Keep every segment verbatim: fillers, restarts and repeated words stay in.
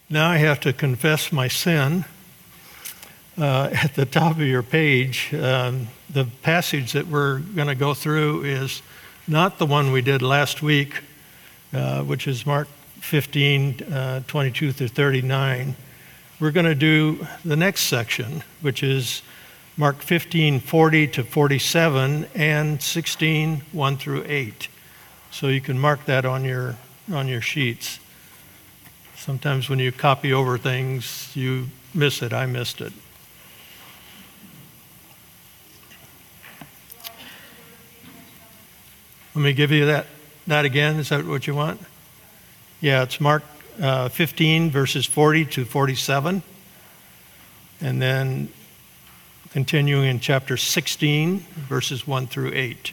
Now I have to confess my sin. Uh, at the top of your page, um, the passage that we're going to go through is not the one we did last week, uh, which is Mark fifteen, uh, twenty-two through thirty-nine. We're going to do the next section, which is Mark fifteen, forty to forty-seven, and sixteen, one through eight. So you can mark that on your on your sheets. Sometimes when you copy over things, you miss it. I missed it. Let me give you that, that again. Is that what you want? Yeah, it's Mark uh, fifteen, verses forty to forty-seven. And then continuing in chapter sixteen, verses one through eight.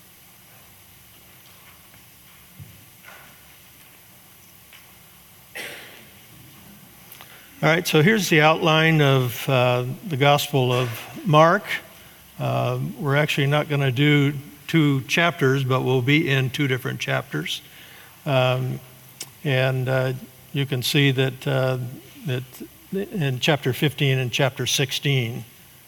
All right, so here's the outline of uh, the Gospel of Mark. Uh, we're actually not going to do two chapters, but we'll be in two different chapters. Um, and uh, you can see that, uh, that in chapter fifteen and chapter sixteen.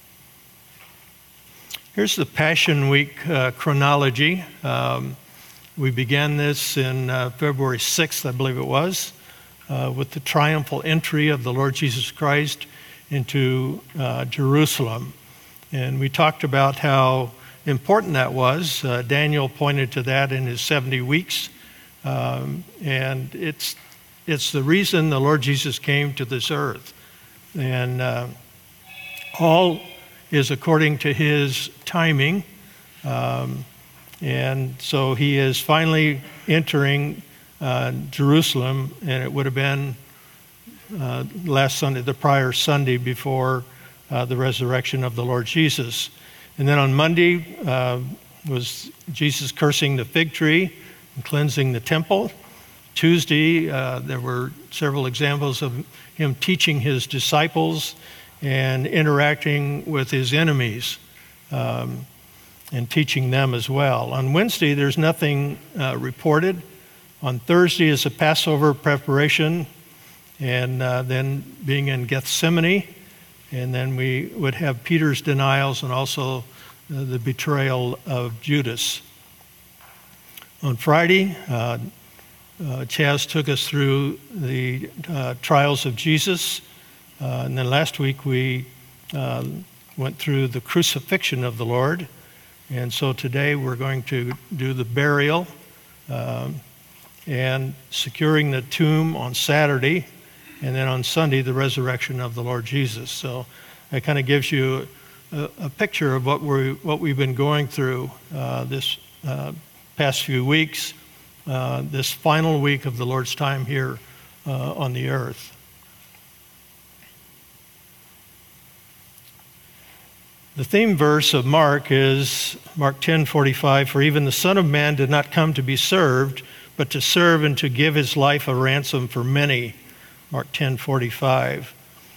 Here's the Passion Week uh, chronology. Um, we began this in uh, February sixth, I believe it was. Uh, with the triumphal entry of the Lord Jesus Christ into uh, Jerusalem. And we talked about how important that was. Uh, Daniel pointed to that in his seventy weeks. Um, and it's it's the reason the Lord Jesus came to this earth. And uh, all is according to his timing. Um, and so he is finally entering Uh, Jerusalem, and it would have been uh, last Sunday, the prior Sunday before uh, the resurrection of the Lord Jesus. And then on Monday uh, was Jesus cursing the fig tree and cleansing the temple. Tuesday, uh, there were several examples of him teaching his disciples and interacting with his enemies um, and teaching them as well. On Wednesday, there's nothing uh, reported. On Thursday is a Passover preparation, and uh, then being in Gethsemane, and then we would have Peter's denials and also uh, the betrayal of Judas. On Friday, uh, uh, Chaz took us through the uh, trials of Jesus, uh, and then last week we uh, went through the crucifixion of the Lord, and so today we're going to do the burial. Um, and securing the tomb on Saturday, and then on Sunday, the resurrection of the Lord Jesus. So it kind of gives you a, a picture of what, we're, what we've been going through uh, this uh, past few weeks, uh, this final week of the Lord's time here uh, on the earth. The theme verse of Mark is Mark ten forty-five, "For even the Son of Man did not come to be served, but to serve and to give his life a ransom for many." Mark ten forty-five.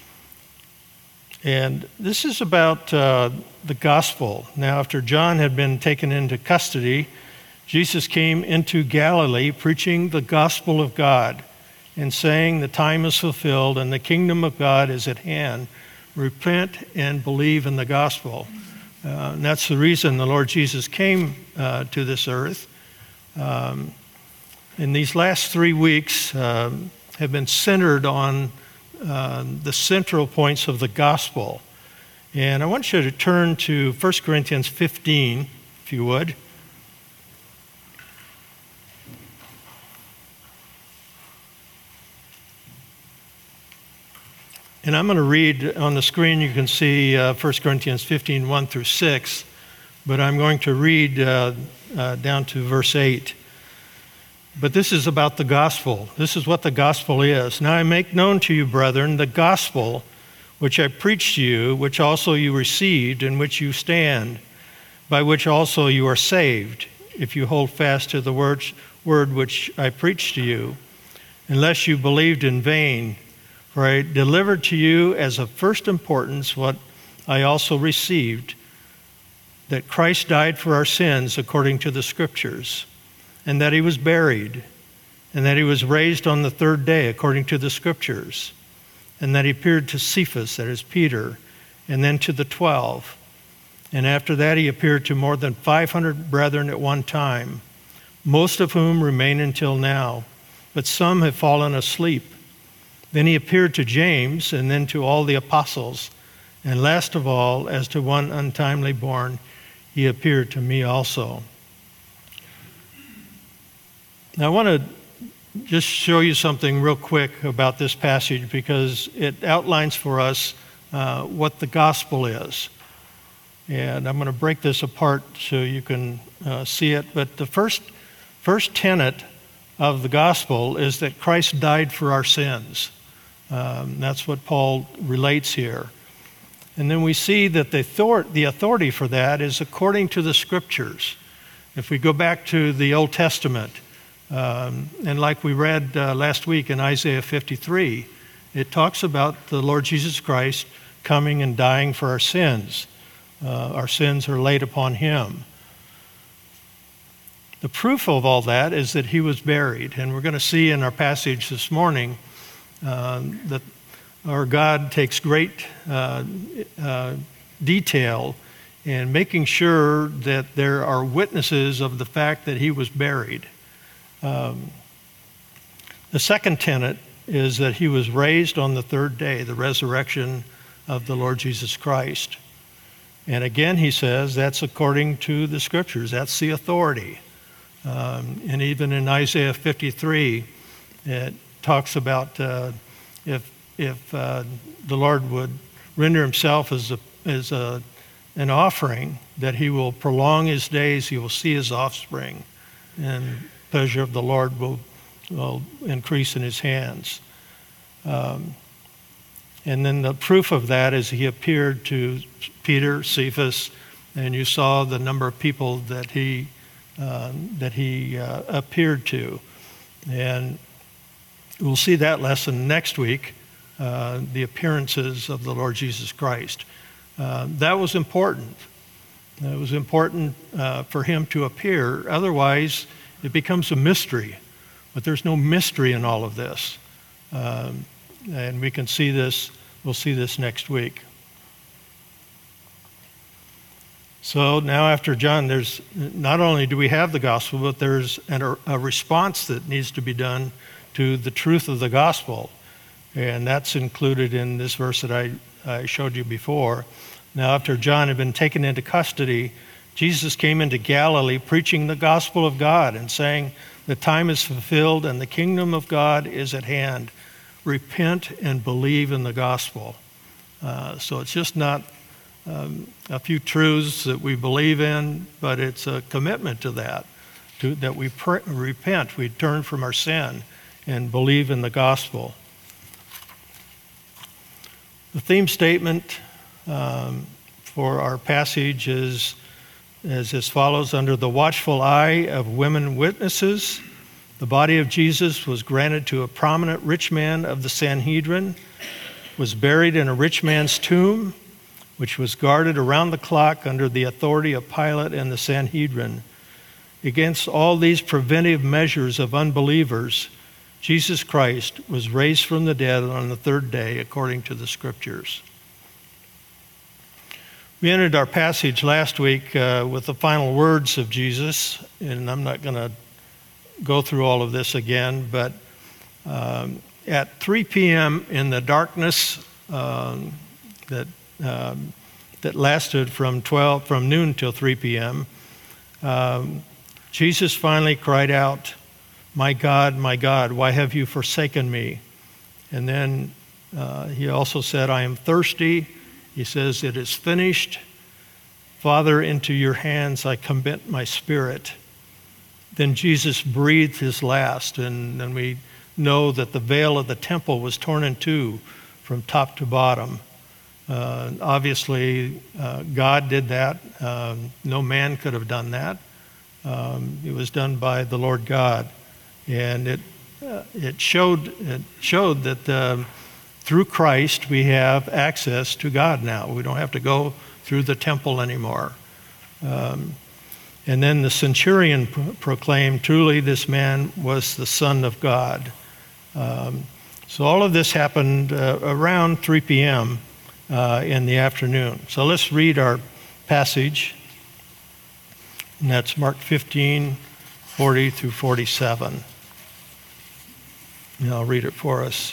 And this is about uh, the gospel. Now, after John had been taken into custody, Jesus came into Galilee preaching the gospel of God and saying, "The time is fulfilled and the kingdom of God is at hand. Repent and believe in the gospel." Uh, and that's the reason the Lord Jesus came uh, to this earth. Um, In these last three weeks um, have been centered on uh, the central points of the gospel. And I want you to turn to First Corinthians fifteen, if you would. And I'm going to read on the screen, you can see uh, First Corinthians fifteen, one through six, but I'm going to read uh, uh, down to verse eight. But this is about the gospel. This is what the gospel is. "Now I make known to you, brethren, the gospel which I preached to you, which also you received, in which you stand, by which also you are saved, if you hold fast to the word, word which I preached to you, unless you believed in vain. For I delivered to you as of first importance what I also received, that Christ died for our sins according to the Scriptures, and that he was buried, and that he was raised on the third day according to the Scriptures, and then he appeared to Cephas, that is Peter, and then to the twelve. And after that he appeared to more than five hundred brethren at one time, most of whom remain until now, but some have fallen asleep. Then he appeared to James, and then to all the apostles. And last of all, as to one untimely born, he appeared to me also. Now I want to just show you something real quick about this passage, because it outlines for us uh, what the gospel is. And I'm going to break this apart so you can uh, see it. But the first, first tenet of the gospel is that Christ died for our sins. Um, that's what Paul relates here. And then we see that the authority, the authority for that is according to the scriptures. If we go back to the Old Testament, um, and like we read uh, last week in Isaiah fifty-three, it talks about the Lord Jesus Christ coming and dying for our sins. Uh, our sins are laid upon him. The proof of all that is that he was buried. And we're going to see in our passage this morning uh, that our God takes great uh, uh, detail in making sure that there are witnesses of the fact that he was buried. Um, the second tenet is that he was raised on the third day, the resurrection of the Lord Jesus Christ. And again, he says that's according to the scriptures. That's the authority. Um, and even in Isaiah fifty-three, it talks about uh, if if uh, the Lord would render himself as a as a an offering, that he will prolong his days, he will see his offspring, and pleasure of the Lord will will increase in his hands. Um, and then the proof of that is he appeared to Peter, Cephas, and you saw the number of people that he uh, that he uh, appeared to. And we'll see that lesson next week, uh, the appearances of the Lord Jesus Christ. Uh, that was important. It was important uh, for him to appear. Otherwise, it becomes a mystery. But there's no mystery in all of this. Um, and we can see this, we'll see this next week. So now after John, there's not only do we have the gospel, but there's an, a response that needs to be done to the truth of the gospel. And that's included in this verse that I, I showed you before. Now after John had been taken into custody, Jesus came into Galilee preaching the gospel of God and saying, "The time is fulfilled and the kingdom of God is at hand. Repent and believe in the gospel." Uh, so it's just not um, a few truths that we believe in, but it's a commitment to that, to, that we pr- repent, we turn from our sin and believe in the gospel. The theme statement um, for our passage is is as follows: under the watchful eye of women witnesses, the body of Jesus was granted to a prominent rich man of the Sanhedrin, was buried in a rich man's tomb, which was guarded around the clock under the authority of Pilate and the Sanhedrin. Against all these preventive measures of unbelievers, Jesus Christ was raised from the dead on the third day, according to the scriptures. We ended our passage last week uh, with the final words of Jesus, and I'm not going to go through all of this again, but um, at three p.m. in the darkness um, that um, that lasted from twelve from noon till three p.m., um, Jesus finally cried out, "My God, my God, why have you forsaken me?" And then uh, he also said, "I am thirsty." He says, "It is finished. Father, into your hands I commit my spirit." Then Jesus breathed his last, and then we know that the veil of the temple was torn in two from top to bottom. Uh, obviously, uh, God did that. Um, no man could have done that. Um, it was done by the Lord God. And it uh, it showed it showed that um, through Christ we have access to God now. We don't have to go through the temple anymore. Um, and then the centurion pro- proclaimed, "Truly this man was the Son of God." Um, So all of this happened uh, around three p.m. Uh, in the afternoon. So let's read our passage, and that's Mark fifteen, forty through forty-seven. And I'll read it for us.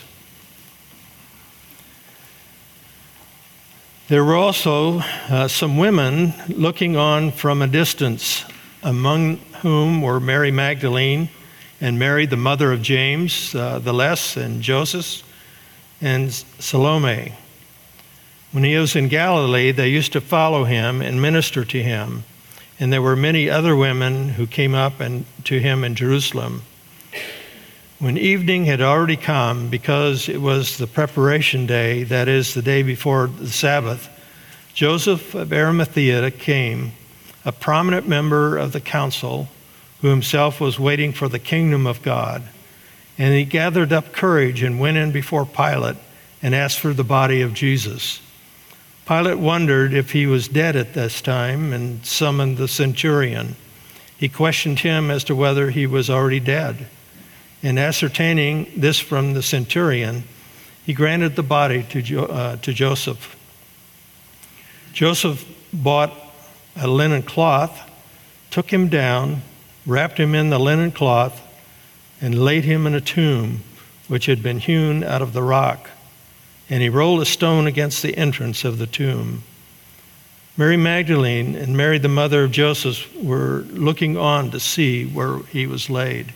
There were also uh, some women looking on from a distance, among whom were Mary Magdalene and Mary, the mother of James uh, the Less, and Joseph, and Salome. When he was in Galilee, they used to follow him and minister to him. And there were many other women who came up and to him in Jerusalem. When evening had already come, because it was the preparation day, that is, the day before the Sabbath, Joseph of Arimathea came, a prominent member of the council, who himself was waiting for the kingdom of God. And he gathered up courage and went in before Pilate and asked for the body of Jesus. Pilate wondered if he was dead at this time and summoned the centurion. He questioned him as to whether he was already dead. And ascertaining this from the centurion, he granted the body to, jo- uh, to Joseph. Joseph bought a linen cloth, took him down, wrapped him in the linen cloth, and laid him in a tomb which had been hewn out of the rock. And he rolled a stone against the entrance of the tomb. Mary Magdalene and Mary, the mother of Joseph, were looking on to see where he was laid.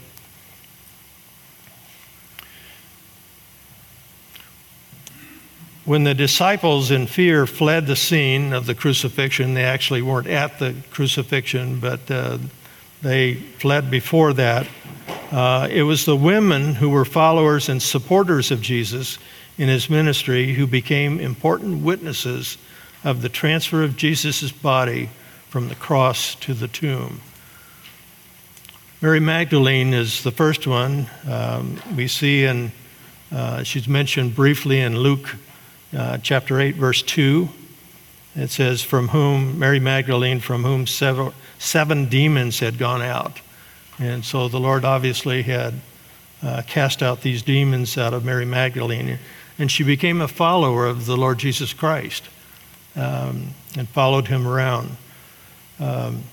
When the disciples in fear fled the scene of the crucifixion, they actually weren't at the crucifixion, but uh, they fled before that. Uh, it was the women who were followers and supporters of Jesus in his ministry who became important witnesses of the transfer of Jesus' body from the cross to the tomb. Mary Magdalene is the first one. Um, we see in, uh, she's mentioned briefly in Luke uh, chapter eight, verse two. It says, from whom, Mary Magdalene, from whom seven, seven demons had gone out. And so the Lord obviously had uh, cast out these demons out of Mary Magdalene. And she became a follower of the Lord Jesus Christ um, and followed him around. Um,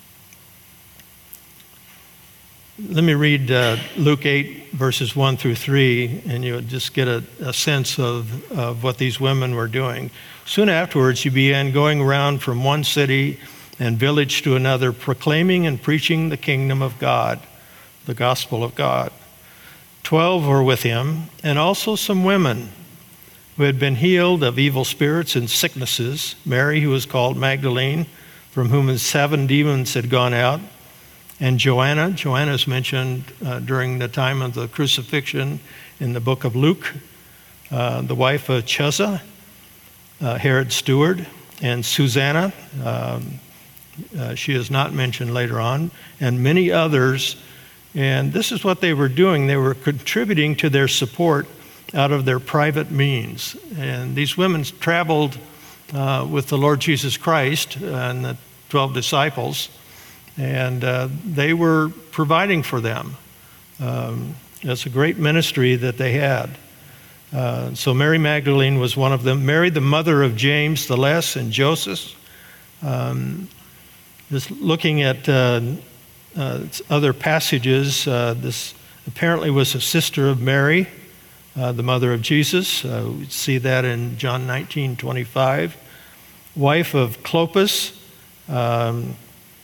let me read uh, Luke eight, verses one through three, and you'll just get a, a sense of, of what these women were doing. Soon afterwards, she began going around from one city and village to another, proclaiming and preaching the kingdom of God, the gospel of God. Twelve were with him, and also some women who had been healed of evil spirits and sicknesses. Mary, who was called Magdalene, from whom the seven demons had gone out, and Joanna. Joanna is mentioned uh, during the time of the crucifixion in the book of Luke, uh, the wife of Chuza, uh, Herod's steward, and Susanna. Um, uh, she is not mentioned later on, and many others. And this is what they were doing. They were contributing to their support out of their private means. And these women traveled uh, with the Lord Jesus Christ and the twelve disciples, and uh, they were providing for them. Um, it's a great ministry that they had. Uh, so Mary Magdalene was one of them. Mary, the mother of James the Less and Joseph. Um, just looking at uh, uh, other passages, uh, this apparently was a sister of Mary, uh, the mother of Jesus. Uh, we see that in John nineteen twenty-five. Wife of Clopas. Um,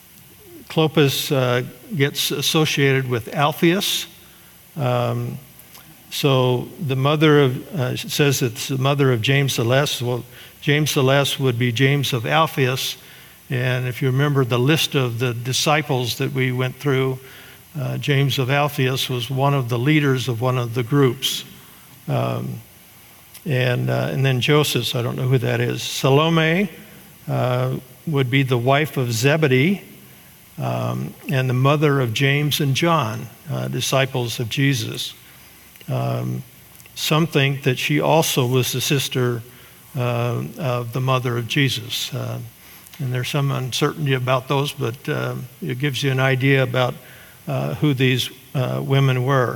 Clopas uh, gets associated with Alphaeus. Um, so the mother of, uh, it says it's the mother of James the Less. Well, James the Less would be James of Alphaeus. And if you remember the list of the disciples that we went through, uh, James of Alphaeus was one of the leaders of one of the groups. Um, and, uh, and then Joseph, I don't know who that is. Salome uh, would be the wife of Zebedee. Um, and the mother of James and John, uh, disciples of Jesus. Um, some think that she also was the sister uh, of the mother of Jesus. Uh, and there's some uncertainty about those, but uh, it gives you an idea about uh, who these uh, women were.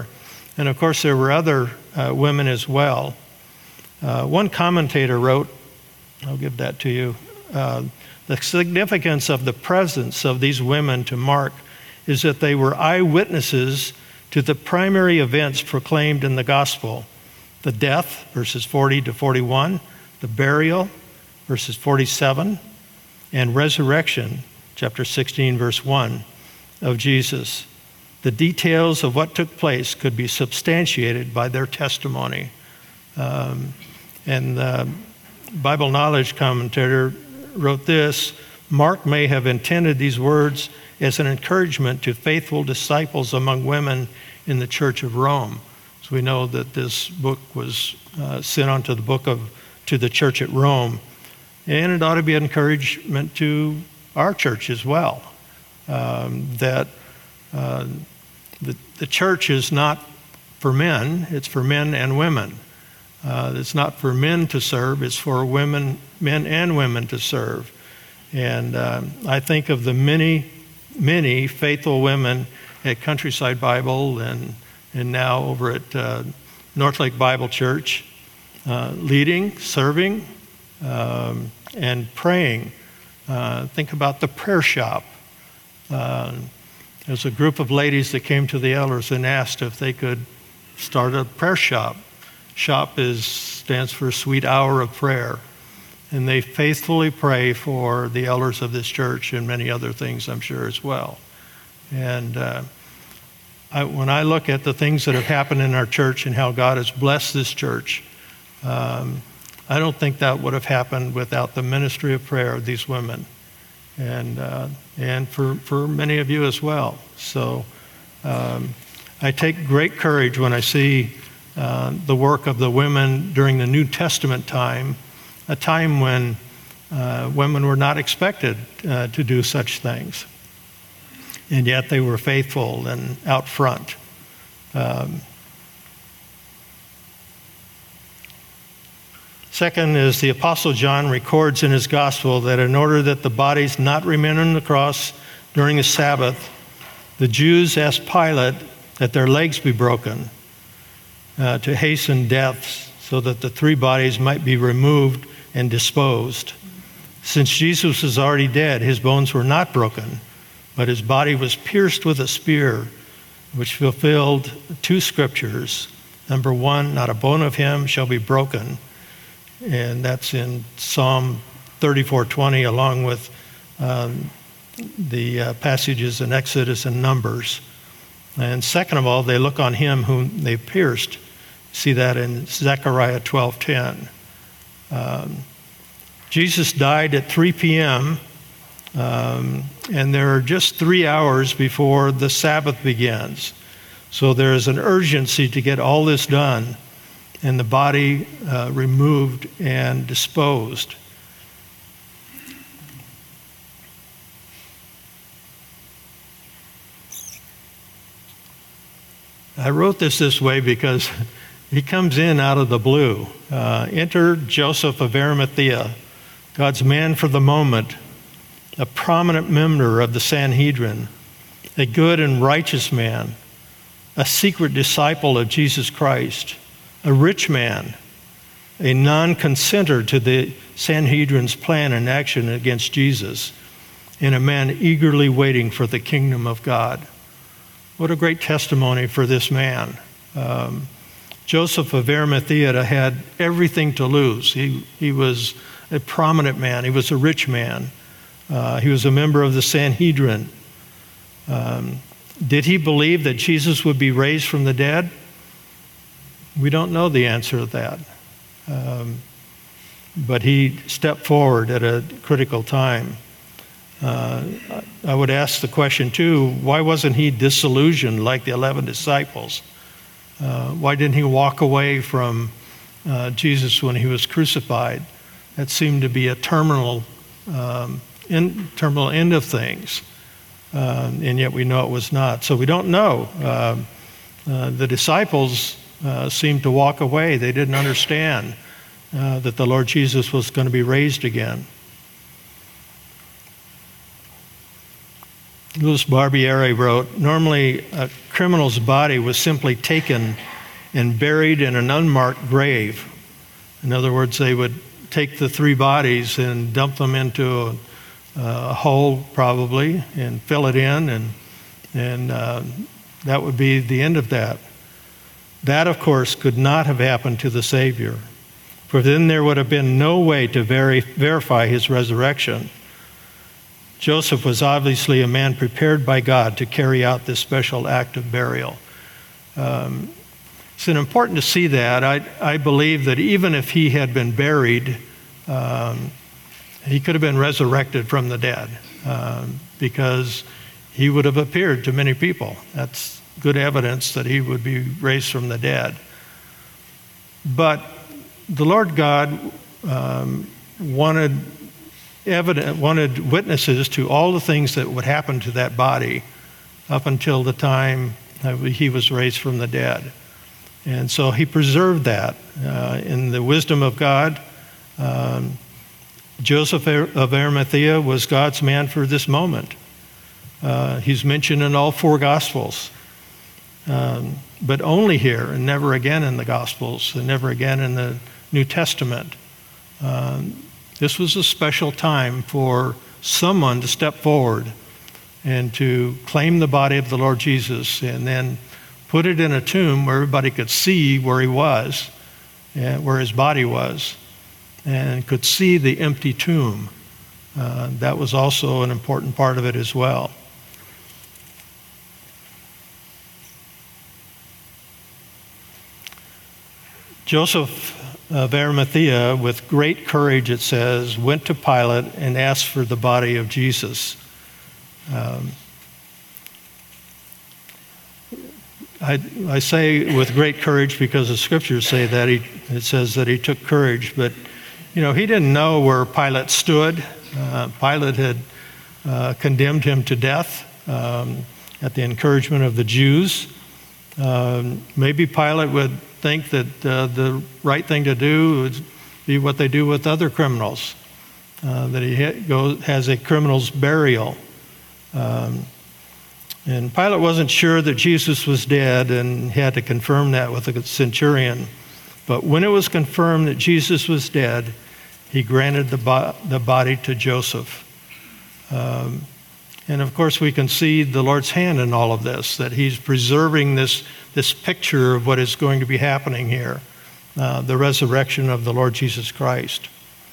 And of course, there were other uh, women as well. Uh, one commentator wrote, I'll give that to you, uh, the significance of the presence of these women to Mark is that they were eyewitnesses to the primary events proclaimed in the gospel: the death, verses forty to forty-one, the burial, verses forty-seven, and resurrection, chapter sixteen, verse one, of Jesus. The details of what took place could be substantiated by their testimony. Um, and the Bible Knowledge commentator wrote this: Mark may have intended these words as an encouragement to faithful disciples among women in the Church of Rome. So we know that this book was uh, sent on to the book of to the church at Rome, and it ought to be an encouragement to our church as well. Um, that uh, the, the church is not for men; it's for men and women. Uh, it's not for men to serve; it's for women, men and women to serve. And uh, I think of the many, many faithful women at Countryside Bible and and now over at uh, Northlake Bible Church, uh, leading, serving, um, and praying. Uh, think about the prayer shop. Uh, there's a group of ladies that came to the elders and asked if they could start a prayer shop. Shop is stands for Sweet Hour of Prayer. And they faithfully pray for the elders of this church and many other things, I'm sure, as well. And uh, I, when I look at the things that have happened in our church and how God has blessed this church, um, I don't think that would have happened without the ministry of prayer of these women, and uh, and for, for many of you as well. So um, I take great courage when I see uh, the work of the women during the New Testament time, a time when uh, women were not expected uh, to do such things. And yet they were faithful and out front. Um, second is the Apostle John records in his gospel that in order that the bodies not remain on the cross during the Sabbath, the Jews asked Pilate that their legs be broken uh, to hasten death, so that the three bodies might be removed and disposed. Since Jesus was already dead, his bones were not broken, but his body was pierced with a spear, which fulfilled two scriptures. Number one, not a bone of him shall be broken. And that's in Psalm thirty-four twenty, along with um, the uh, passages in Exodus and Numbers. And second of all, they look on him whom they pierced. See that in Zechariah twelve ten. Um, Jesus died at three p.m., um, and there are just three hours before the Sabbath begins. So there is an urgency to get all this done and the body uh, removed and disposed. I wrote this this way because he comes in out of the blue. Uh, enter Joseph of Arimathea, God's man for the moment, a prominent member of the Sanhedrin, a good and righteous man, a secret disciple of Jesus Christ, a rich man, a non-consenter to the Sanhedrin's plan and action against Jesus, and a man eagerly waiting for the kingdom of God. What a great testimony for this man. Um, Joseph of Arimathea had everything to lose. He, he was a prominent man. He was a rich man. Uh, he was a member of the Sanhedrin. Um, did he believe that Jesus would be raised from the dead? We don't know the answer to that. Um, but he stepped forward at a critical time. Uh, I would ask the question too, why wasn't he disillusioned like the eleven disciples? Uh, why didn't he walk away from uh, Jesus when he was crucified? That seemed to be a terminal, um, in, terminal end of things, uh, and yet we know it was not. So we don't know. Uh, uh, the disciples uh, seemed to walk away. They didn't understand uh, that the Lord Jesus was going to be raised again. Louis Barbieri wrote, normally a criminal's body was simply taken and buried in an unmarked grave. In other words, they would take the three bodies and dump them into a, a hole, probably, and fill it in, and, and uh, that would be the end of that. That, of course, could not have happened to the Savior, for then there would have been no way to veri- verify his resurrection. Joseph was obviously a man prepared by God to carry out this special act of burial. Um, it's important to see that. I, I believe that even if he had been buried, um, he could have been resurrected from the dead, um, because he would have appeared to many people. That's good evidence that he would be raised from the dead. But the Lord God um, wanted evident, wanted witnesses to all the things that would happen to that body up until the time that he was raised from the dead. And so he preserved that. Uh, in the wisdom of God, um, Joseph of Arimathea was God's man for this moment. Uh, he's mentioned in all four Gospels, um, but only here and never again in the Gospels and never again in the New Testament. Um, This was a special time for someone to step forward and to claim the body of the Lord Jesus and then put it in a tomb where everybody could see where he was, and where his body was, and could see the empty tomb. Uh, that was also an important part of it as well. Joseph of Arimathea, with great courage, it says, went to Pilate and asked for the body of Jesus. Um, I, I say with great courage because the scriptures say that. He, it says that he took courage, but you know, he didn't know where Pilate stood. Uh, Pilate had uh, condemned him to death um, at the encouragement of the Jews. Um, maybe Pilate would think that uh, the right thing to do would be what they do with other criminals, uh, that he ha- goes, has a criminal's burial. Um, and Pilate wasn't sure that Jesus was dead, and he had to confirm that with the centurion. But when it was confirmed that Jesus was dead, he granted the, bo- the body to Joseph. Um, and of course, we can see the Lord's hand in all of this, that he's preserving this this picture of what is going to be happening here, uh, the resurrection of the Lord Jesus Christ.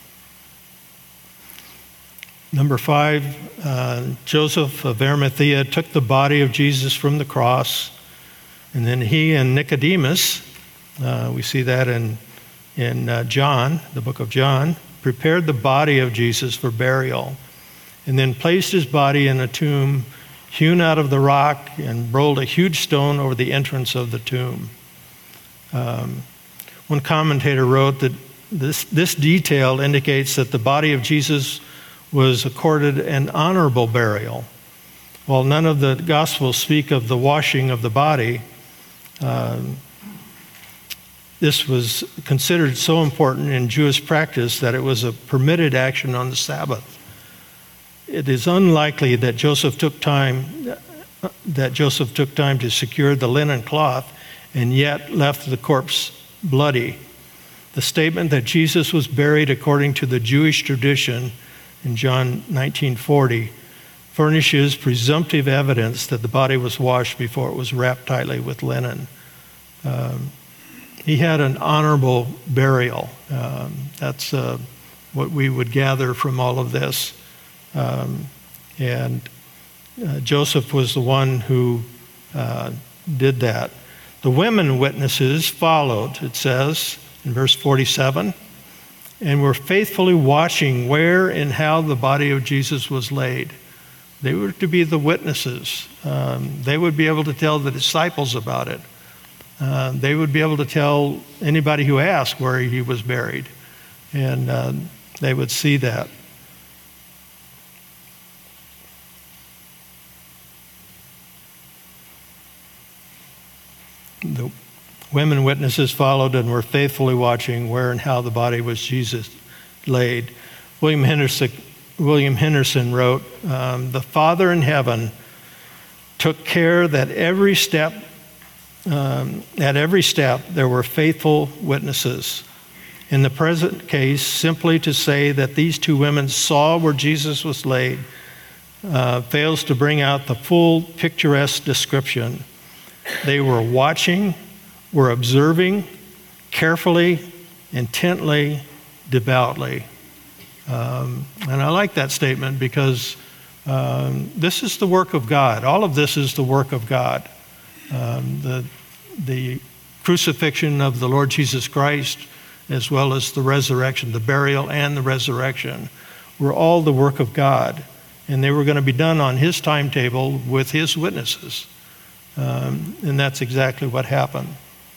Number five, uh, Joseph of Arimathea took the body of Jesus from the cross, and then he and Nicodemus, uh, we see that in, in uh, John, the book of John, prepared the body of Jesus for burial, and then placed his body in a tomb hewn out of the rock and rolled a huge stone over the entrance of the tomb. Um, one commentator wrote that this, this detail indicates that the body of Jesus was accorded an honorable burial. While none of the Gospels speak of the washing of the body, um, this was considered so important in Jewish practice that it was a permitted action on the Sabbath. It is unlikely that Joseph took time that Joseph took time to secure the linen cloth and yet left the corpse bloody. The statement that Jesus was buried according to the Jewish tradition in John nineteen forty furnishes presumptive evidence that the body was washed before it was wrapped tightly with linen. Um, he had an honorable burial. Um, that's uh, what we would gather from all of this. Um, and uh, Joseph was the one who uh, did that. The women witnesses followed, it says in verse forty-seven, and were faithfully watching where and how the body of Jesus was laid. They were to be the witnesses. Um, they would be able to tell the disciples about it. Uh, they would be able to tell anybody who asked where he was buried, and uh, they would see that. The women witnesses followed and were faithfully watching where and how the body was Jesus laid. William Henderson, William Henderson wrote, um, "The Father in heaven took care that every step, um, at every step, there were faithful witnesses. In the present case, simply to say that these two women saw where Jesus was laid uh, fails to bring out the full picturesque description. They were watching, were observing, carefully, intently, devoutly. Um, and I like that statement because um, this is the work of God. All of this is the work of God. Um, the, the crucifixion of the Lord Jesus Christ, as well as the resurrection, the burial and the resurrection, were all the work of God. And they were going to be done on his timetable with his witnesses. Um, and that's exactly what happened.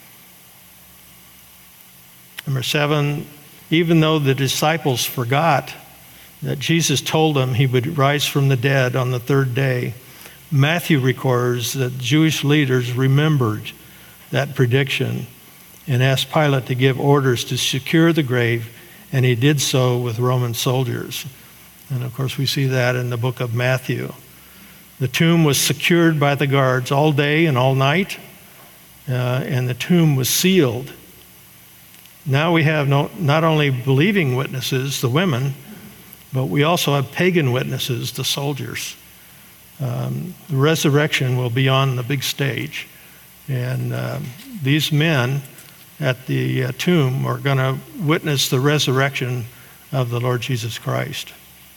Number seven, even though the disciples forgot that Jesus told them he would rise from the dead on the third day, Matthew records that Jewish leaders remembered that prediction and asked Pilate to give orders to secure the grave, and he did so with Roman soldiers. And of course, we see that in the book of Matthew. The tomb was secured by the guards all day and all night, uh, and the tomb was sealed. Now we have no, not only believing witnesses, the women, but we also have pagan witnesses, the soldiers. Um, the resurrection will be on the big stage. And uh, these men at the uh, tomb are going to witness the resurrection of the Lord Jesus Christ.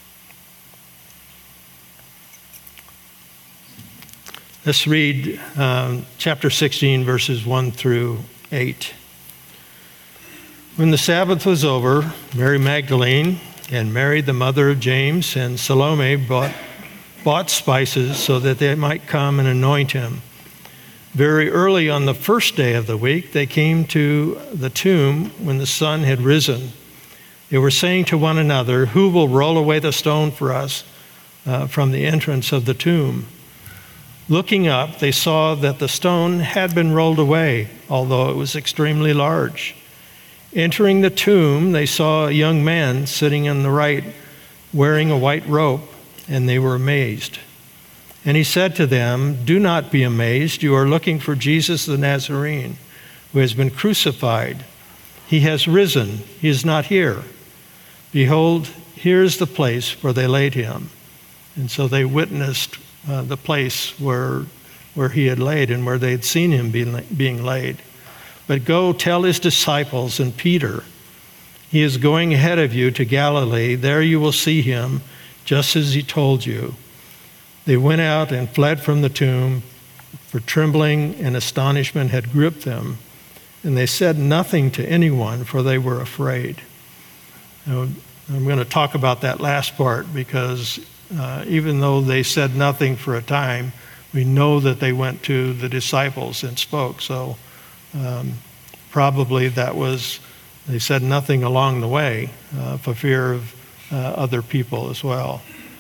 Let's read um, chapter sixteen, verses one through eight. When the Sabbath was over, Mary Magdalene and Mary, the mother of James, and Salome bought, bought spices so that they might come and anoint him. Very early on the first day of the week, they came to the tomb when the sun had risen. They were saying to one another, "Who will roll away the stone for us uh, from the entrance of the tomb?" Looking up, they saw that the stone had been rolled away, although it was extremely large. Entering the tomb, they saw a young man sitting on the right, wearing a white robe, and they were amazed. And he said to them, "Do not be amazed. You are looking for Jesus the Nazarene, who has been crucified. He has risen. He is not here. Behold, here is the place where they laid him." And so they witnessed uh, the place where, where he had laid and where they had seen him being, being laid. "But go tell his disciples and Peter, he is going ahead of you to Galilee. There you will see him, just as he told you." They went out and fled from the tomb, for trembling and astonishment had gripped them, and they said nothing to anyone, for they were afraid. Now, I'm going to talk about that last part because uh, even though they said nothing for a time, we know that they went to the disciples and spoke. So um, probably that was, they said nothing along the way uh, for fear of uh, other people as well.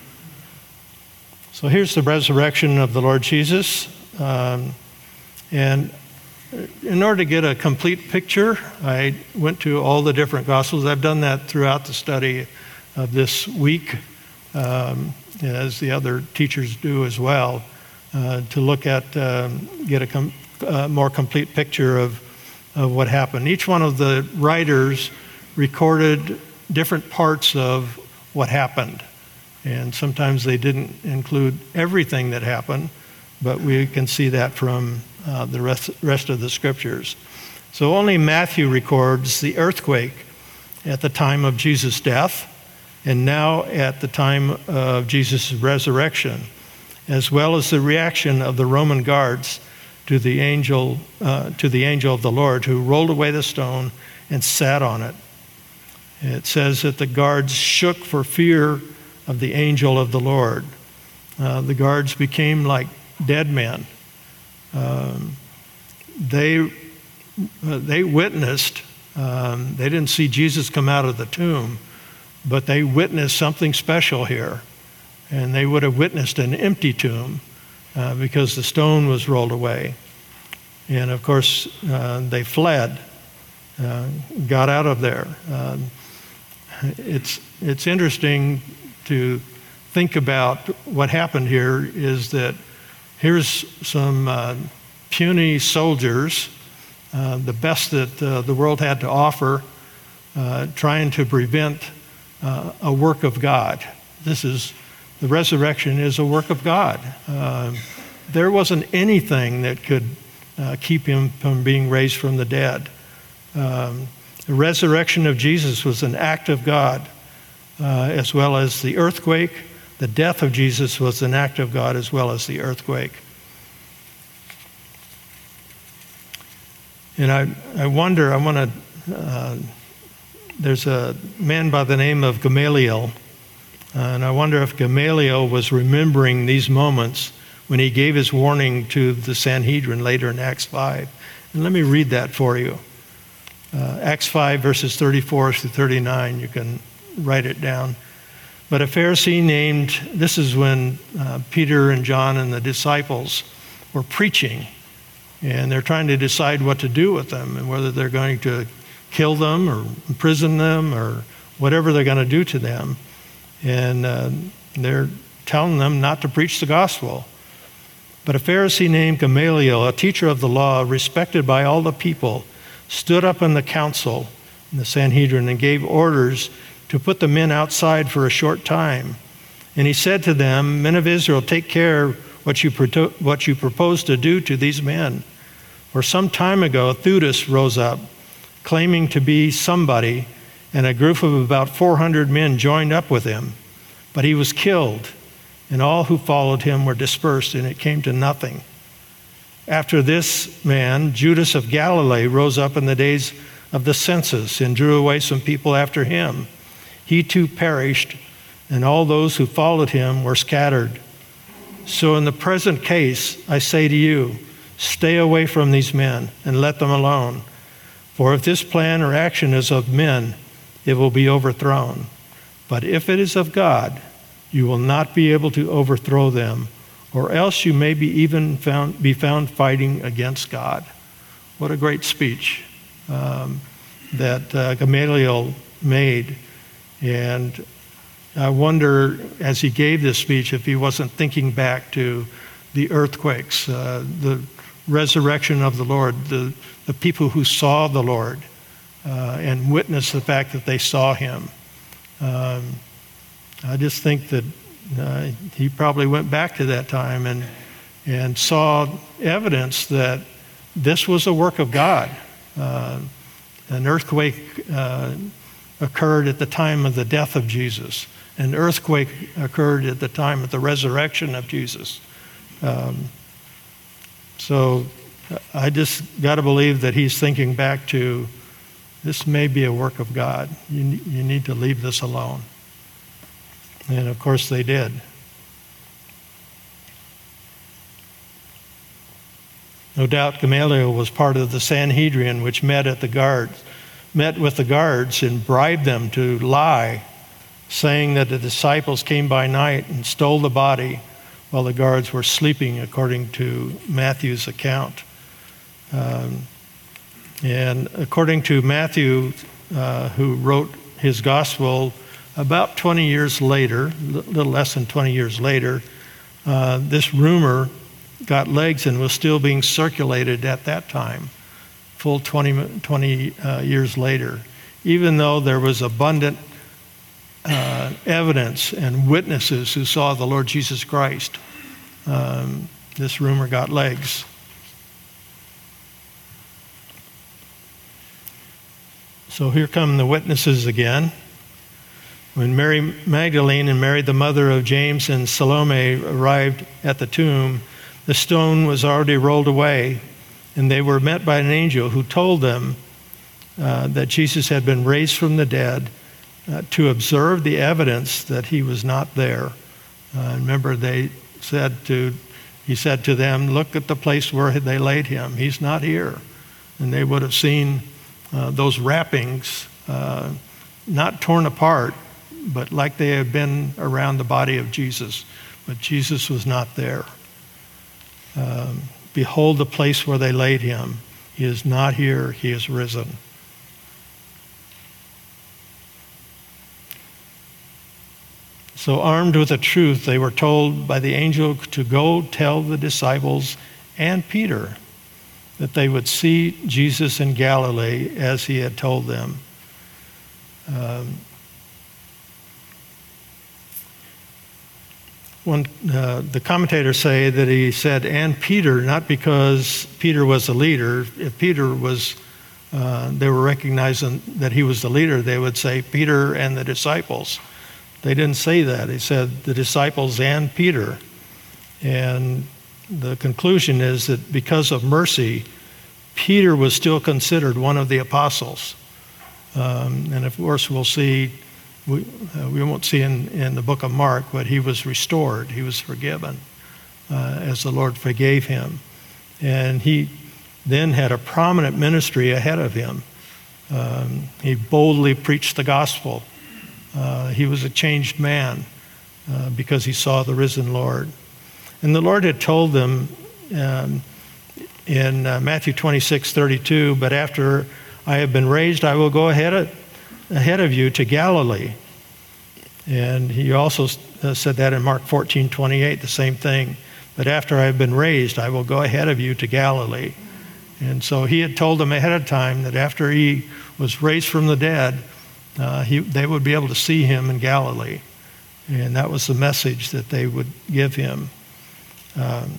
So here's the resurrection of the Lord Jesus. Um, and in order to get a complete picture, I went to all the different Gospels. I've done that throughout the study of this week, um, as the other teachers do as well, uh, to look at, um, get a com- uh, more complete picture of, of what happened. Each one of the writers recorded different parts of what happened. And sometimes they didn't include everything that happened, but we can see that from uh, the rest, rest of the scriptures. So only Matthew records the earthquake at the time of Jesus' death, and now at the time of Jesus' resurrection, as well as the reaction of the Roman guards to the angel, uh, to the angel of the Lord, who rolled away the stone and sat on it. It says that the guards shook for fear of the angel of the Lord. Uh, the guards became like dead men. Um, they uh, they witnessed, um, they didn't see Jesus come out of the tomb, but they witnessed something special here. And they would have witnessed an empty tomb uh, because the stone was rolled away. And of course, uh, they fled, uh, got out of there. Um, it's it's interesting to think about what happened here is that here's some uh, puny soldiers, uh, the best that uh, the world had to offer, uh, trying to prevent uh, a work of God. This is, the resurrection is a work of God. Uh, there wasn't anything that could uh, keep him from being raised from the dead. Um, the resurrection of Jesus was an act of God, uh, as well as the earthquake. The death of Jesus was an act of God as well as the earthquake. And I, I wonder, I want to, uh, there's a man by the name of Gamaliel, uh, and I wonder if Gamaliel was remembering these moments when he gave his warning to the Sanhedrin later in Acts five. And let me read that for you. Uh, Acts five, verses thirty-four through thirty-nine, you can write it down. But a Pharisee named, this is when uh, Peter and John and the disciples were preaching, and they're trying to decide what to do with them and whether they're going to kill them or imprison them or whatever they're going to do to them. And uh, they're telling them not to preach the gospel. But a Pharisee named Gamaliel, a teacher of the law, respected by all the people, stood up in the council, in the Sanhedrin, and gave orders to put the men outside for a short time. And he said to them, "Men of Israel, take care what you, pro- what you propose to do to these men. For some time ago, Theudas rose up, claiming to be somebody, and a group of about four hundred men joined up with him. But he was killed, and all who followed him were dispersed, and it came to nothing. After this man, Judas of Galilee rose up in the days of the census and drew away some people after him. He too perished, and all those who followed him were scattered. So in the present case, I say to you, stay away from these men and let them alone. For if this plan or action is of men, it will be overthrown. But if it is of God, you will not be able to overthrow them, or else you may be even found, be found fighting against God." What a great speech um, that uh, Gamaliel made. And I wonder, as he gave this speech, if he wasn't thinking back to the earthquakes, uh, the resurrection of the Lord, the, the people who saw the Lord uh, and witnessed the fact that they saw him. Um, I just think that uh, he probably went back to that time and, and saw evidence that this was a work of God. Uh, an earthquake uh, occurred at the time of the death of Jesus. An earthquake occurred at the time of the resurrection of Jesus. Um, so I just got to believe that he's thinking back to, this may be a work of God. You, you need to leave this alone. And of course they did. No doubt Gamaliel was part of the Sanhedrin, which met at the guards, met with the guards and bribed them to lie, saying that the disciples came by night and stole the body while the guards were sleeping, according to Matthew's account. Um, and according to Matthew, uh, who wrote his gospel about twenty years later, a little less than twenty years later, uh, this rumor got legs and was still being circulated at that time, full twenty, twenty uh, years later, even though there was abundant uh, evidence and witnesses who saw the Lord Jesus Christ. Um, this rumor got legs. So here come the witnesses again. When Mary Magdalene and Mary, the mother of James, and Salome arrived at the tomb, the stone was already rolled away, and they were met by an angel who told them uh, that Jesus had been raised from the dead, uh, to observe the evidence that he was not there. Uh, remember, they said to, he said to them, "Look at the place where they laid him. He's not here." And they would have seen uh, those wrappings uh, not torn apart, but like they had been around the body of Jesus. But Jesus was not there. Um, Behold the place where they laid him. He is not here. He is risen. So armed with the truth, they were told by the angel to go tell the disciples and Peter that they would see Jesus in Galilee as he had told them. Um, One, uh, the commentators say that he said, and Peter, not because Peter was the leader. If Peter was, uh, they were recognizing that he was the leader, they would say Peter and the disciples. They didn't say that. He said the disciples and Peter. And the conclusion is that because of mercy, Peter was still considered one of the apostles. Um, and of course, we'll see We, uh, we won't see in, in the book of Mark, but he was restored. He was forgiven uh, as the Lord forgave him. And he then had a prominent ministry ahead of him. Um, he boldly preached the gospel. Uh, he was a changed man uh, because he saw the risen Lord. And the Lord had told them um, in uh, Matthew twenty-six thirty-two, but after I have been raised, I will go ahead of ahead of you to Galilee. And he also said that in Mark fourteen twenty-eight, the same thing. But after I have been raised, I will go ahead of you to Galilee. And so he had told them ahead of time that after he was raised from the dead, uh, he, they would be able to see him in Galilee. And that was the message that they would give him. Um,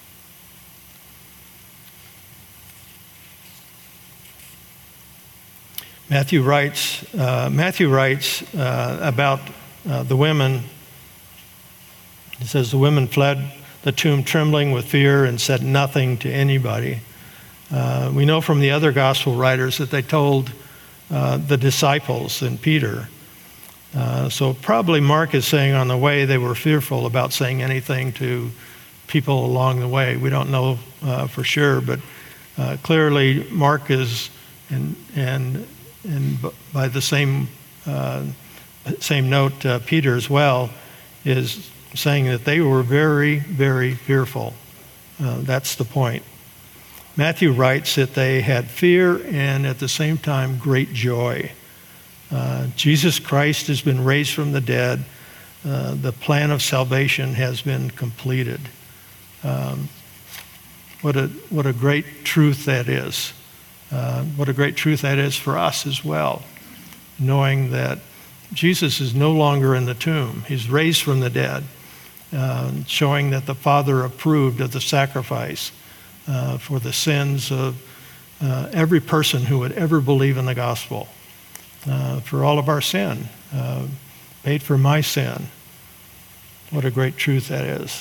Matthew writes, uh, Matthew writes uh, about uh, the women. He says, the women fled the tomb trembling with fear and said nothing to anybody. Uh, we know from the other gospel writers that they told uh, the disciples and Peter. Uh, so probably Mark is saying on the way they were fearful about saying anything to people along the way. We don't know uh, for sure, but uh, clearly Mark is, and and And by the same uh, same note, uh, Peter as well is saying that they were very, very fearful. Uh, that's the point. Matthew writes that they had fear and at the same time great joy. Uh, Jesus Christ has been raised from the dead. Uh, the plan of salvation has been completed. Um, what a what a great truth that is. Uh, what a great truth that is for us as well, knowing that Jesus is no longer in the tomb. He's raised from the dead, uh, showing that the Father approved of the sacrifice uh, for the sins of uh, every person who would ever believe in the gospel, uh, for all of our sin, uh, paid for my sin. What a great truth that is.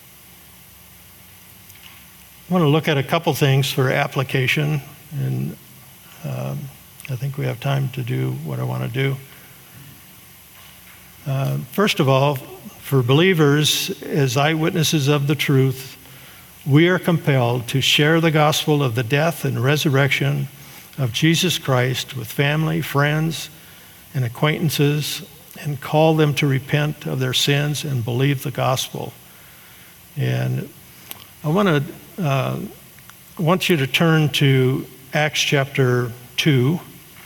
I want to look at a couple things for application. And um, I think we have time to do what I want to do. Uh, first of all, for believers, as eyewitnesses of the truth, we are compelled to share the gospel of the death and resurrection of Jesus Christ with family, friends, and acquaintances, and call them to repent of their sins and believe the gospel. And I want to uh, want you to turn to Acts chapter two.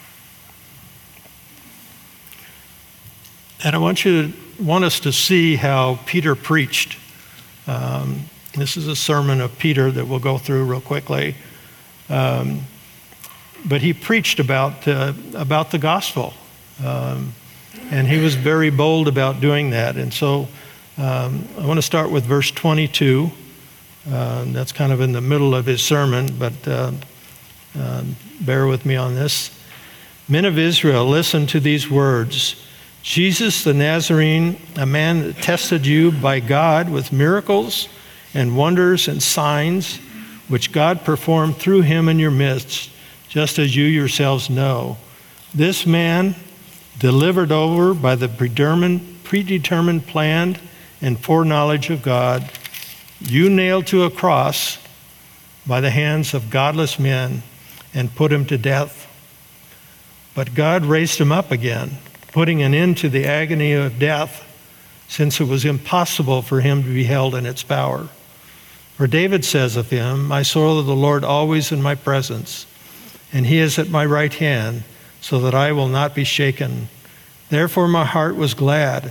And I want you to, want us to see how Peter preached. Um, this is a sermon of Peter that we'll go through real quickly. Um, but he preached about, uh, about the gospel. Um, and he was very bold about doing that. And so um, I want to start with verse twenty-two. Uh, that's kind of in the middle of his sermon, but uh, uh, bear with me on this. Men of Israel, listen to these words. Jesus the Nazarene, a man that tested you by God with miracles and wonders and signs, which God performed through him in your midst, just as you yourselves know. This man, delivered over by the predetermined, predetermined plan and foreknowledge of God, you nailed to a cross by the hands of godless men and put him to death. But God raised him up again, putting an end to the agony of death, since it was impossible for him to be held in its power. For David says of him, I saw the Lord always in my presence, and he is at my right hand, so that I will not be shaken. Therefore my heart was glad,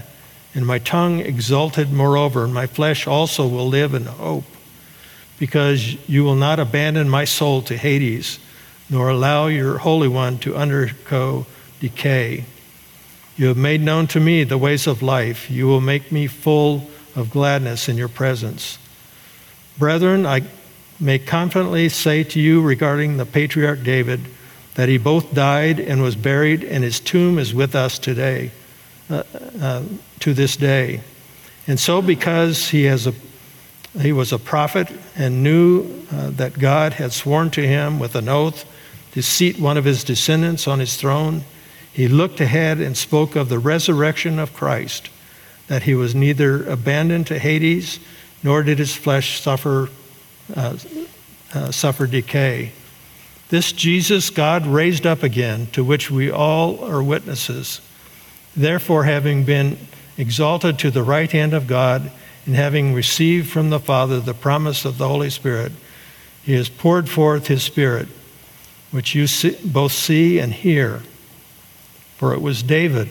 And my tongue exulted moreover, and my flesh also will live in hope, because you will not abandon my soul to Hades, nor allow your Holy One to undergo decay. You have made known to me the ways of life. You will make me full of gladness in your presence. Brethren, I may confidently say to you regarding the patriarch David, that he both died and was buried, and his tomb is with us today. Uh, uh, to this day. And so because he has a he was a prophet and knew uh, that God had sworn to him with an oath to seat one of his descendants on his throne, he looked ahead and spoke of the resurrection of Christ, that he was neither abandoned to Hades, nor did his flesh suffer uh, uh, suffer decay. This Jesus God raised up again, to which we all are witnesses. Therefore, having been exalted to the right hand of God, and having received from the Father the promise of the Holy Spirit, he has poured forth his Spirit, which you see, both see and hear. For it was David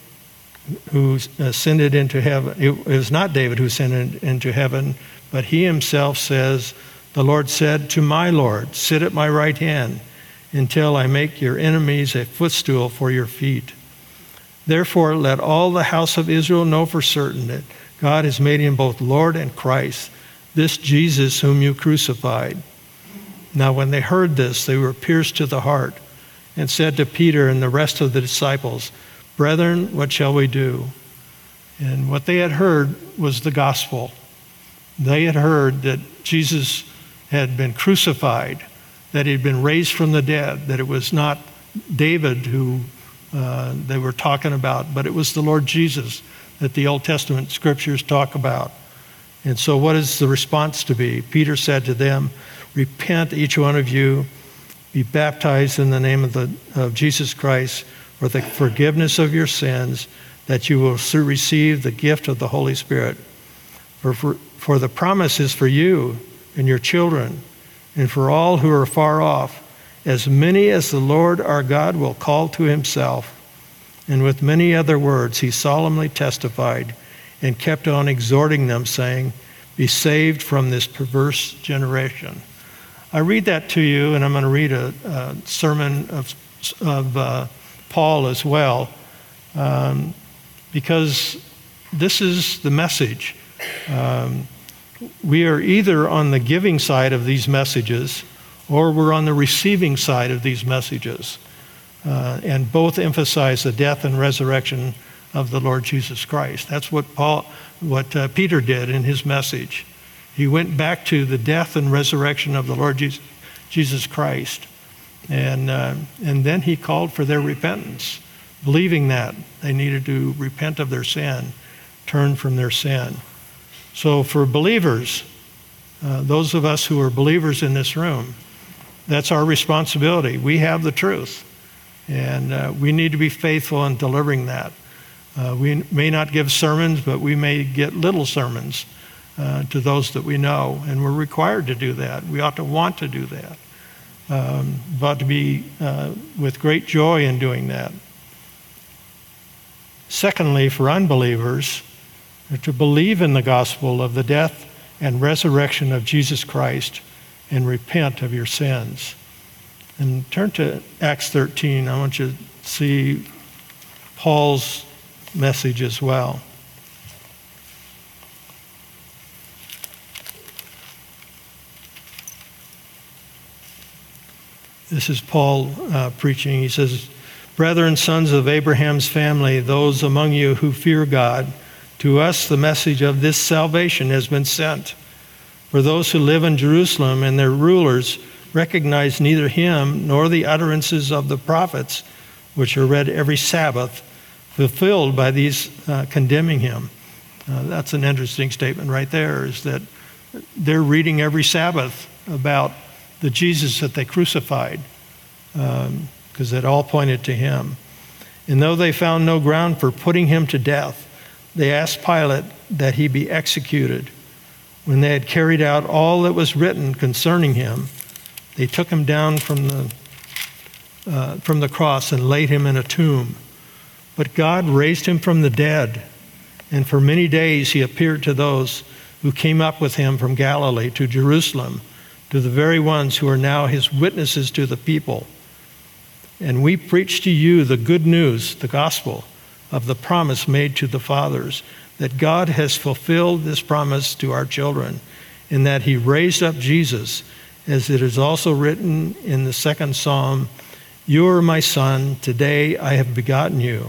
who ascended into heaven. It was not David who ascended into heaven, but he himself says, the Lord said to my Lord, sit at my right hand until I make your enemies a footstool for your feet. Therefore, let all the house of Israel know for certain that God has made him both Lord and Christ, this Jesus whom you crucified. Now, when they heard this, they were pierced to the heart and said to Peter and the rest of the disciples, Brethren, what shall we do? And what they had heard was the gospel. They had heard that Jesus had been crucified, that he had been raised from the dead, that it was not David who Uh, they were talking about, but it was the Lord Jesus that the Old Testament scriptures talk about. And so what is the response to be? Peter said to them, repent, each one of you, be baptized in the name of, the, of Jesus Christ for the forgiveness of your sins, that you will receive the gift of the Holy Spirit. For, for, for the promise is for you and your children, and for all who are far off, as many as the Lord our God will call to himself. And with many other words he solemnly testified and kept on exhorting them, saying, be saved from this perverse generation. I read that to you, and I'm going to read a, a sermon of, of uh, Paul as well, um, because this is the message. Um, we are either on the giving side of these messages, or we're on the receiving side of these messages. Uh, and both emphasize the death and resurrection of the Lord Jesus Christ. That's what Paul, what uh, Peter did in his message. He went back to the death and resurrection of the Lord Jesus, Jesus Christ. And, uh, and then he called for their repentance, believing that they needed to repent of their sin, turn from their sin. So for believers, uh, those of us who are believers in this room, that's our responsibility. We have the truth, and uh, we need to be faithful in delivering that. Uh, we may not give sermons, but we may get little sermons uh, to those that we know, and we're required to do that. We ought to want to do that. Um, we ought to be uh, with great joy in doing that. Secondly, for unbelievers, to believe in the gospel of the death and resurrection of Jesus Christ and repent of your sins. And turn to Acts thirteen. I want you to see Paul's message as well. This is Paul uh, preaching. He says, Brethren, sons of Abraham's family, those among you who fear God, to us the message of this salvation has been sent. For those who live in Jerusalem and their rulers recognize neither him nor the utterances of the prophets, which are read every Sabbath, fulfilled by these uh, condemning him. Uh, that's an interesting statement right there, is that they're reading every Sabbath about the Jesus that they crucified, because um, it all pointed to him. And though they found no ground for putting him to death, they asked Pilate that he be executed. When they had carried out all that was written concerning him, they took him down from the uh, from the cross and laid him in a tomb. But God raised him from the dead, And for many days he appeared to those who came up with him from Galilee to Jerusalem, to the very ones who are now his witnesses to the people. And we preach to you the good news, the gospel, of the promise made to the fathers, that God has fulfilled this promise to our children, in that he raised up Jesus, as it is also written in the second Psalm, "You are my son, today I have begotten you."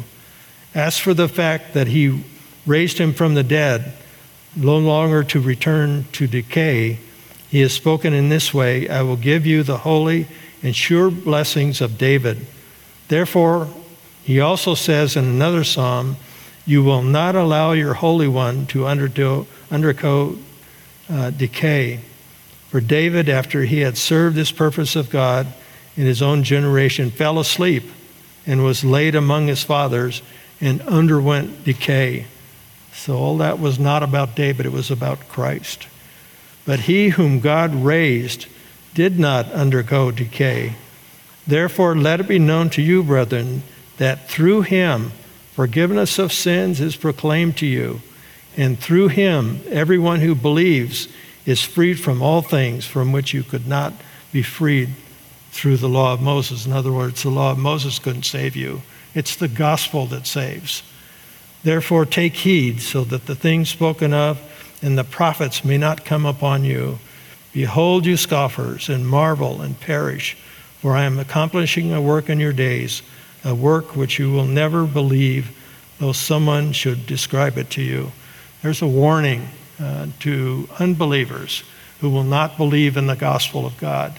As for the fact that he raised him from the dead, no longer to return to decay, he has spoken in this way, "I will give you the holy and sure blessings of David." Therefore, he also says in another psalm, "You will not allow your Holy One to undergo, undergo uh, decay." For David, after he had served this purpose of God in his own generation, fell asleep and was laid among his fathers and underwent decay. So all that was not about David, it was about Christ. But he whom God raised did not undergo decay. Therefore, let it be known to you, brethren, that through him forgiveness of sins is proclaimed to you, and through him everyone who believes is freed from all things from which you could not be freed through the law of Moses. In other words, the law of Moses couldn't save you. It's the gospel that saves. Therefore, take heed so that the things spoken of in the prophets may not come upon you. Behold, you scoffers, and marvel and perish, for I am accomplishing a work in your days, a work which you will never believe, though someone should describe it to you. There's a warning uh, to unbelievers who will not believe in the gospel of God.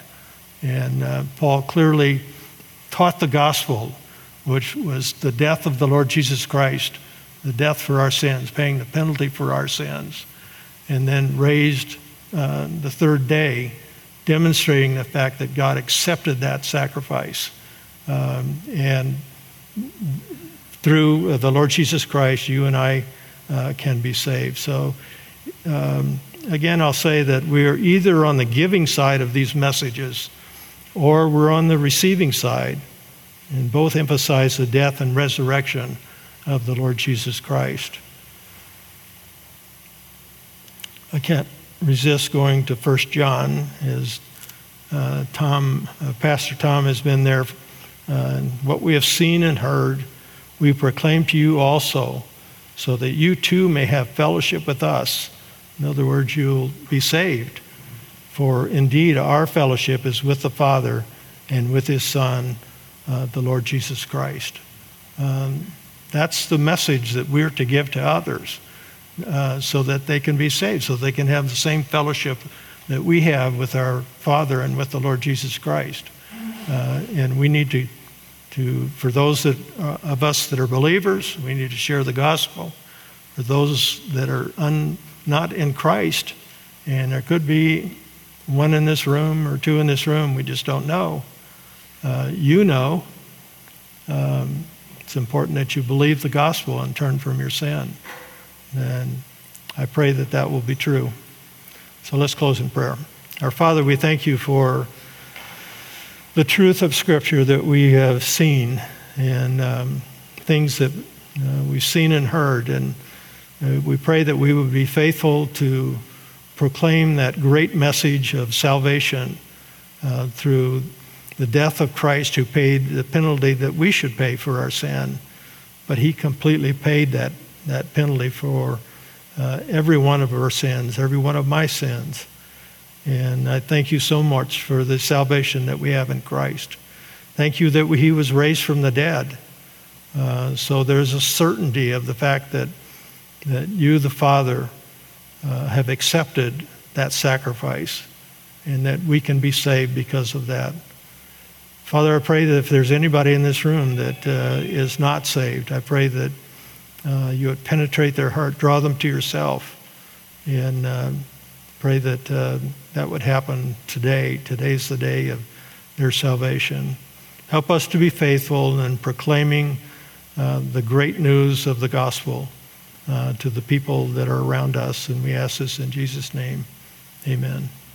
And uh, Paul clearly taught the gospel, which was the death of the Lord Jesus Christ, the death for our sins, paying the penalty for our sins, and then raised uh, the third day, demonstrating the fact that God accepted that sacrifice. Um, and through the Lord Jesus Christ, you and I uh, can be saved. So um, again, I'll say that we're either on the giving side of these messages or we're on the receiving side. And both emphasize the death and resurrection of the Lord Jesus Christ. I can't resist going to First John, as uh, Tom, uh, Pastor Tom has been there. Uh, what we have seen and heard, we proclaim to you also, so that you too may have fellowship with us. In other words, you'll be saved. For indeed, our fellowship is with the Father and with his Son, uh, the Lord Jesus Christ. Um, that's the message that we're to give to others, uh, so that they can be saved, so they can have the same fellowship that we have with our Father and with the Lord Jesus Christ. Uh, and we need to, to for those that, uh, of us that are believers, we need to share the gospel. For those that are un, not in Christ, and there could be one in this room or two in this room, we just don't know. Uh, you know, um, it's important that you believe the gospel and turn from your sin. And I pray that that will be true. So let's close in prayer. Our Father, we thank you for the truth of Scripture that we have seen, and um, things that uh, we've seen and heard. And uh, we pray that we would be faithful to proclaim that great message of salvation uh, through the death of Christ, who paid the penalty that we should pay for our sin. But he completely paid that, that penalty for uh, every one of our sins, every one of my sins. And I thank you so much for the salvation that we have in Christ. Thank you that he was raised from the dead. Uh, so there's a certainty of the fact that, that you, the Father, uh, have accepted that sacrifice, and that we can be saved because of that. Father, I pray that if there's anybody in this room that uh, is not saved, I pray that uh, you would penetrate their heart, draw them to yourself, and uh, pray that uh, that would happen today. Today's the day of their salvation. Help us to be faithful in proclaiming uh, the great news of the gospel uh, to the people that are around us, and we ask this in Jesus' name. Amen.